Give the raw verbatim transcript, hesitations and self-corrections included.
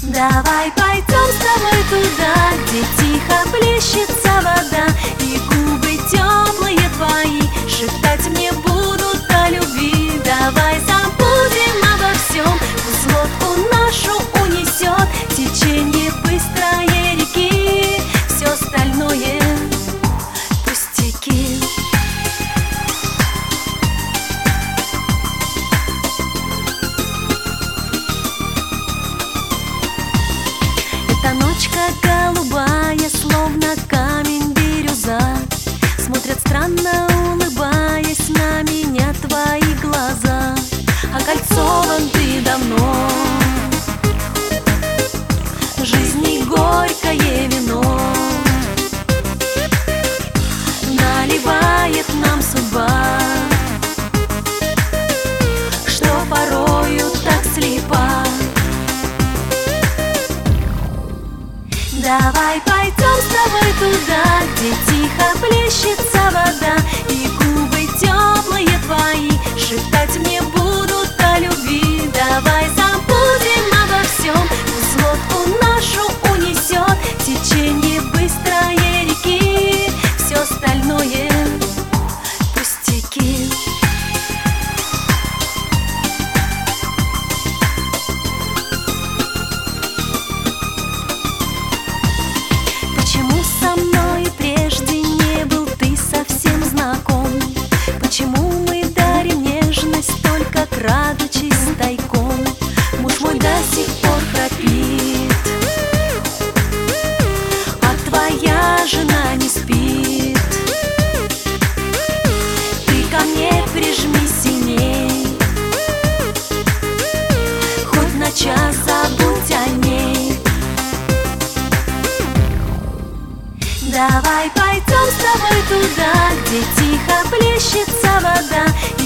Давай пойдем с тобой туда, где тихо плещется вода, и губы теплые твои шептать мне будут о любви. Давай забудем обо всем, пусть лодку нашу унесет течение быстрой реки, все остальное пустяки. Эта ночка голубая, словно камень бирюза, смотрят странно, улыбаясь на меня твои глаза. Окольцован ты давно, жизни горькое вино наливает нам судьба, что порою так слепа. Давай пойдем с тобой туда, где тихо плещется вода, и губы теплые твои шептать мне будут о любви. Давай забудем обо всем, пусть лодку нашу унесет течение быстрой реки, все остальное пустяки. Почему со мной прежде не был ты совсем знаком? Почему мы дарим нежность только крадучись тайком? Муж мой до сих пор храпит, а твоя жена не спит. Ты ко мне прижмись сильней, хоть на час забудь о ней. Давай пойдем с тобой туда, где тихо плещется вода,